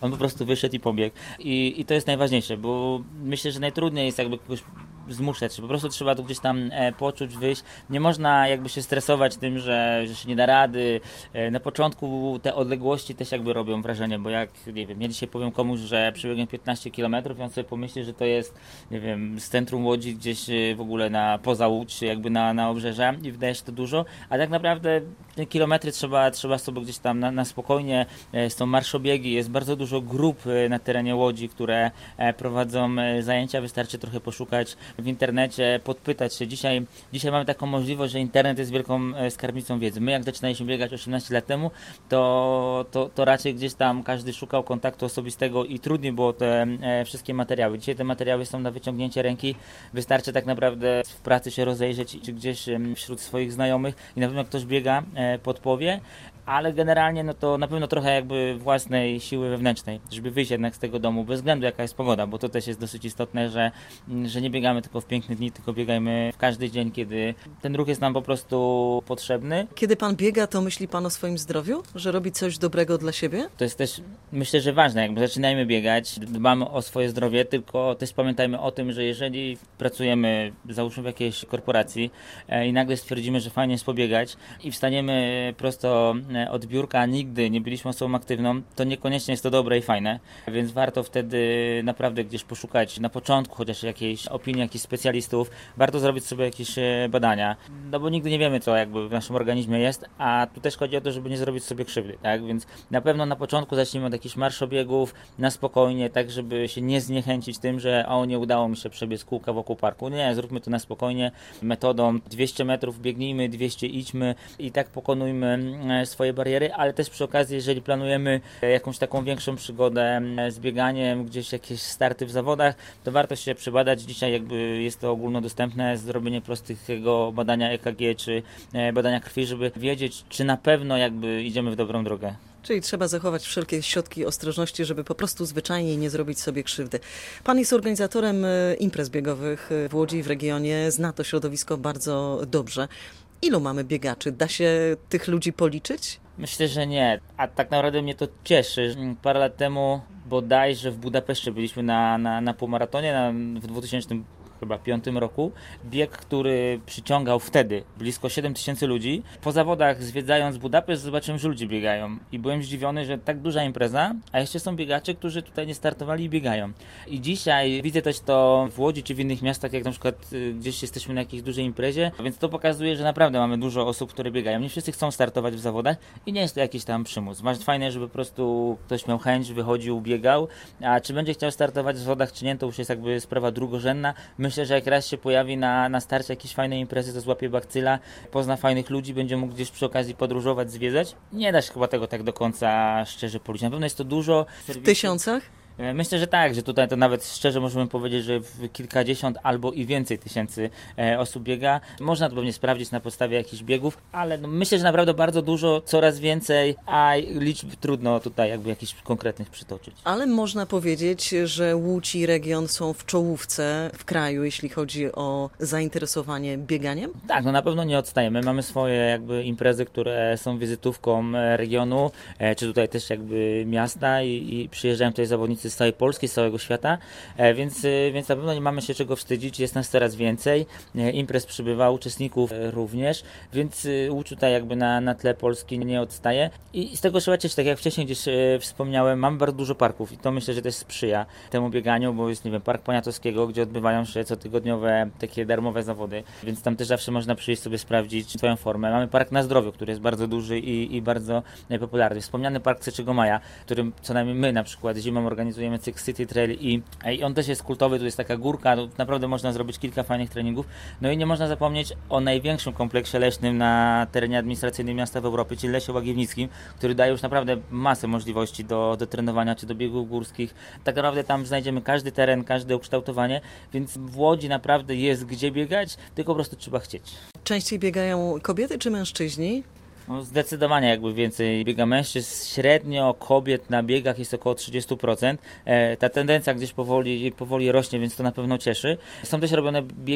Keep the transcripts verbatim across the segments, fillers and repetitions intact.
On po prostu wyszedł i pobiegł. I, i to jest najważniejsze, bo myślę, że najtrudniej jest jakby kogoś zmuszać. Po prostu trzeba to gdzieś tam e, poczuć, wyjść. Nie można jakby się stresować tym, że, że się nie da rady. E, na początku te odległości też jakby robią wrażenie, bo jak, nie wiem, ja dzisiaj powiem komuś, że przebiegłem piętnaście kilometrów i on sobie pomyśli, że to jest, nie wiem, z centrum Łodzi gdzieś w ogóle na poza Łódź, jakby na, na obrzeża i wydaje się to dużo, a tak naprawdę te kilometry trzeba, trzeba sobie gdzieś tam na, na spokojnie, e, są marszobiegi, jest bardzo dużo grup e, na terenie Łodzi, które e, prowadzą e, zajęcia, wystarczy trochę poszukać w internecie, podpytać się. Dzisiaj, dzisiaj mamy taką możliwość, że internet jest wielką e, skarbnicą wiedzy. My jak zaczynaliśmy biegać osiemnaście lat temu, to, to, to raczej gdzieś tam każdy szukał kontaktu osobistego i trudniej było te e, wszystkie materiały. Dzisiaj te materiały są na wyciągnięcie ręki, wystarczy tak naprawdę w pracy się rozejrzeć czy gdzieś e, wśród swoich znajomych i na pewno jak ktoś biega, e, podpowie, ale generalnie no to na pewno trochę jakby własnej siły wewnętrznej, żeby wyjść jednak z tego domu, bez względu jaka jest pogoda, bo to też jest dosyć istotne, że, że nie biegamy tylko w piękne dni, tylko biegajmy w każdy dzień, kiedy ten ruch jest nam po prostu potrzebny. Kiedy pan biega, to myśli pan o swoim zdrowiu? Że robi coś dobrego dla siebie? To jest też, myślę, że ważne, jakby zaczynajmy biegać, dbamy o swoje zdrowie, tylko też pamiętajmy o tym, że jeżeli pracujemy, załóżmy w jakiejś korporacji e, i nagle stwierdzimy, że fajnie jest pobiegać i wstaniemy prosto od biurka, a nigdy nie byliśmy osobą aktywną, to niekoniecznie jest to dobre i fajne, więc warto wtedy naprawdę gdzieś poszukać na początku chociaż jakiejś opinii jakichś specjalistów, warto zrobić sobie jakieś badania, no bo nigdy nie wiemy, co jakby w naszym organizmie jest, a tu też chodzi o to, żeby nie zrobić sobie krzywdy, tak, więc na pewno na początku zacznijmy od jakichś marszobiegów, na spokojnie, tak żeby się nie zniechęcić tym, że o, nie udało mi się przebiec kółka wokół parku, nie, zróbmy to na spokojnie, metodą dwieście metrów biegnijmy, dwieście idźmy i tak pokonujmy swoje bariery, ale też przy okazji, jeżeli planujemy jakąś taką większą przygodę z bieganiem, gdzieś jakieś starty w zawodach, to warto się przebadać. Dzisiaj jakby jest to ogólnodostępne, zrobienie prostego badania E K G czy badania krwi, żeby wiedzieć, czy na pewno jakby idziemy w dobrą drogę. Czyli trzeba zachować wszelkie środki ostrożności, żeby po prostu zwyczajnie nie zrobić sobie krzywdy. Pan jest organizatorem imprez biegowych w Łodzi, w regionie, zna to środowisko bardzo dobrze. Ilu mamy biegaczy? Da się tych ludzi policzyć? Myślę, że nie, a tak naprawdę mnie to cieszy. Parę lat temu bodajże w Budapeszcie byliśmy na, na, na półmaratonie na, w dwutysięcznym chyba piątym roku. Bieg, który przyciągał wtedy blisko siedem tysięcy ludzi. Po zawodach zwiedzając Budapeszt zobaczyłem, że ludzie biegają i byłem zdziwiony, że tak duża impreza, a jeszcze są biegacze, którzy tutaj nie startowali i biegają. I dzisiaj widzę też to w Łodzi czy w innych miastach, jak na przykład gdzieś jesteśmy na jakiejś dużej imprezie, więc to pokazuje, że naprawdę mamy dużo osób, które biegają. Nie wszyscy chcą startować w zawodach i nie jest to jakiś tam przymus. Masz fajne, żeby po prostu ktoś miał chęć, wychodził, biegał, a czy będzie chciał startować w zawodach czy nie, to już jest jakby sprawa drugorzędna. Myślę, że jak raz się pojawi na, na starcie jakiejś fajnej imprezy, to złapie bakcyla, pozna fajnych ludzi, będzie mógł gdzieś przy okazji podróżować, zwiedzać. Nie da się chyba tego tak do końca szczerze policzyć. Na pewno jest to dużo. W tysiącach? Myślę, że tak, że tutaj to nawet szczerze możemy powiedzieć, że w kilkadziesiąt albo i więcej tysięcy e, osób biega. Można to pewnie sprawdzić na podstawie jakichś biegów, ale no myślę, że naprawdę bardzo dużo, coraz więcej, a liczb trudno tutaj jakby jakichś konkretnych przytoczyć. Ale można powiedzieć, że Łódź i region są w czołówce w kraju, jeśli chodzi o zainteresowanie bieganiem? Tak, no na pewno nie odstajemy. Mamy swoje jakby imprezy, które są wizytówką regionu, e, czy tutaj też jakby miasta i, i przyjeżdżają tutaj zawodnicy z całej Polski, z całego świata, więc, więc na pewno nie mamy się czego wstydzić, jest nas coraz więcej, imprez przybywa, uczestników również, więc Łódź tutaj jakby na, na tle Polski nie odstaje i z tego trzeba cieszyć, tak jak wcześniej gdzieś wspomniałem, mamy bardzo dużo parków i to myślę, że też sprzyja temu bieganiu, bo jest, nie wiem, Park Poniatowskiego, gdzie odbywają się cotygodniowe takie darmowe zawody, więc tam też zawsze można przyjść sobie sprawdzić swoją formę. Mamy Park na Zdrowiu, który jest bardzo duży i, i bardzo popularny. Wspomniany Park trzeciego maja, którym co najmniej my na przykład zimą organizujemy Cyk City Trail i, i on też jest kultowy, tu jest taka górka, naprawdę można zrobić kilka fajnych treningów. No i nie można zapomnieć o największym kompleksie leśnym na terenie administracyjnym miasta w Europie, czyli Lesie Łagiewnickim, który daje już naprawdę masę możliwości do, do trenowania czy do biegów górskich. Tak naprawdę tam znajdziemy każdy teren, każde ukształtowanie, więc w Łodzi naprawdę jest gdzie biegać, tylko po prostu trzeba chcieć. Częściej biegają kobiety czy mężczyźni? No zdecydowanie jakby więcej biega mężczyzn, średnio kobiet na biegach jest około trzydzieści procent. E, ta tendencja gdzieś powoli, powoli rośnie, więc to na pewno cieszy. Są też robione biegi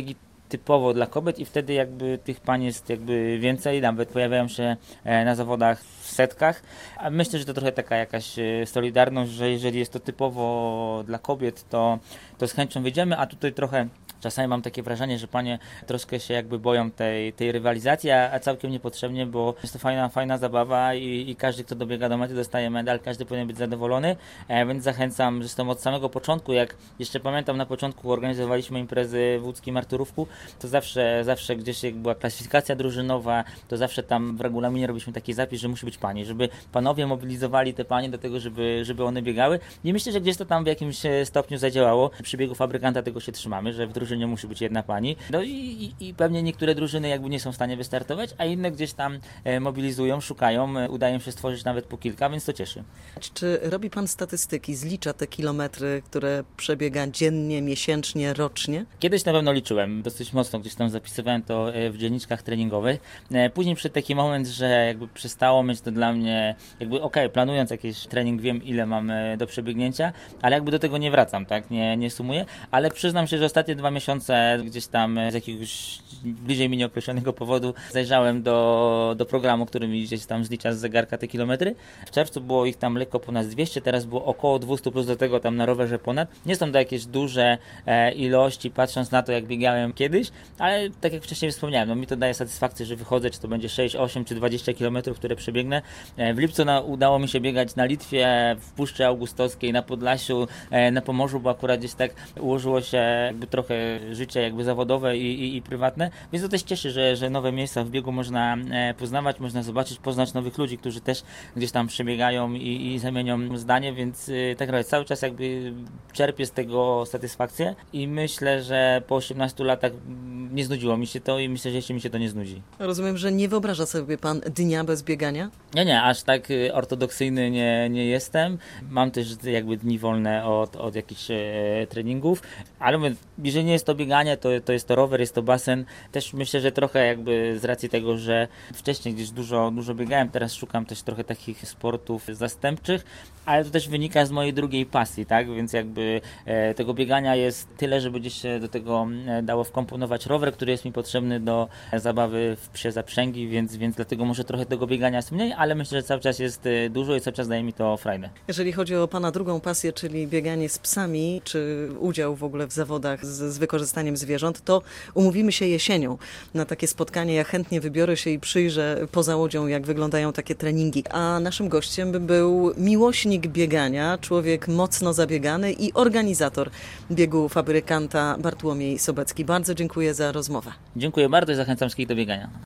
typowo dla kobiet i wtedy jakby tych pań jest jakby więcej, nawet pojawiają się e, na zawodach w setkach, a myślę, że to trochę taka jakaś e, solidarność, że jeżeli jest to typowo dla kobiet, to, to z chęcią wyjdziemy, a tutaj trochę czasami mam takie wrażenie, że panie troszkę się jakby boją tej, tej rywalizacji, a, a całkiem niepotrzebnie, bo jest to fajna, fajna zabawa i, i każdy, kto dobiega do mety, dostaje medal, każdy powinien być zadowolony, e, więc zachęcam, zresztą od samego początku, jak jeszcze pamiętam, na początku organizowaliśmy imprezy w łódzkim Arturówku, to zawsze, zawsze gdzieś jak była klasyfikacja drużynowa, to zawsze tam w regulaminie robiliśmy taki zapis, że musi być pani, żeby panowie mobilizowali te panie do tego, żeby, żeby one biegały i myślę, że gdzieś to tam w jakimś stopniu zadziałało. Przy biegu fabrykanta tego się trzymamy, że w drużynie musi być jedna pani. No i, i, i pewnie niektóre drużyny jakby nie są w stanie wystartować, a inne gdzieś tam e, mobilizują, szukają, e, udaje się stworzyć nawet po kilka, więc to cieszy. Czy robi pan statystyki, zlicza te kilometry, które przebiega dziennie, miesięcznie, rocznie? Kiedyś na pewno liczyłem, dosyć mocno gdzieś tam zapisywałem to e, w dzienniczkach treningowych. E, później przyszedł taki moment, że jakby przestało mieć to dla mnie, jakby okej, okay, planując jakiś trening wiem ile mam e, do przebiegnięcia, ale jakby do tego nie wracam, tak, nie, nie sumuję, ale przyznam się, że ostatnie dwa miesiące gdzieś tam z jakiegoś bliżej mi nieokreślonego powodu zajrzałem do, do programu, który mi gdzieś tam zlicza z zegarka te kilometry. W czerwcu było ich tam lekko ponad dwieście, teraz było około dwieście plus do tego tam na rowerze ponad. Nie są to jakieś duże e, ilości, patrząc na to jak biegałem kiedyś, ale tak jak wcześniej wspomniałem, no mi to daje satysfakcję, że wychodzę, czy to będzie sześć, osiem czy dwadzieścia kilometrów, które przebiegnę. E, w lipcu na, udało mi się biegać na Litwie, w Puszczy Augustowskiej, na Podlasiu, e, na Pomorzu, bo akurat gdzieś tak ułożyło się jakby trochę życie jakby zawodowe i, i, i prywatne, więc to też cieszy, że, że nowe miejsca w biegu można e, poznawać, można zobaczyć, poznać nowych ludzi, którzy też gdzieś tam przebiegają i, i zamienią zdanie, więc y, tak naprawdę cały czas jakby czerpię z tego satysfakcję i myślę, że po osiemnastu latach nie znudziło mi się to i myślę, że jeszcze mi się to nie znudzi. Rozumiem, że nie wyobraża sobie pan dnia bez biegania? Nie, nie, aż tak y, ortodoksyjny nie, nie jestem. Mam też jakby dni wolne od, od jakichś e, treningów, ale mówię, jeżeli nie jest to bieganie, to, to jest to rower, jest to basen. Też myślę, że trochę jakby z racji tego, że wcześniej gdzieś dużo, dużo biegałem, teraz szukam też trochę takich sportów zastępczych, ale to też wynika z mojej drugiej pasji, tak? Więc jakby e, tego biegania jest tyle, żeby gdzieś się do tego e, dało wkomponować rower, który jest mi potrzebny do e, zabawy w psie zaprzęgi, więc, więc dlatego może trochę tego biegania jest mniej, ale myślę, że cały czas jest e, dużo i cały czas daje mi to frajdę. Jeżeli chodzi o pana drugą pasję, czyli bieganie z psami, czy udział w ogóle w zawodach z, z wykorzystaniem zwierząt, to umówimy się jesienią na takie spotkanie. Ja chętnie wybiorę się i przyjrzę poza łodzią, jak wyglądają takie treningi. A naszym gościem był miłośnik biegania, człowiek mocno zabiegany i organizator biegu fabrykanta Bartłomiej Sobecki. Bardzo dziękuję za rozmowę. Dziękuję bardzo i zachęcam wszystkich do biegania.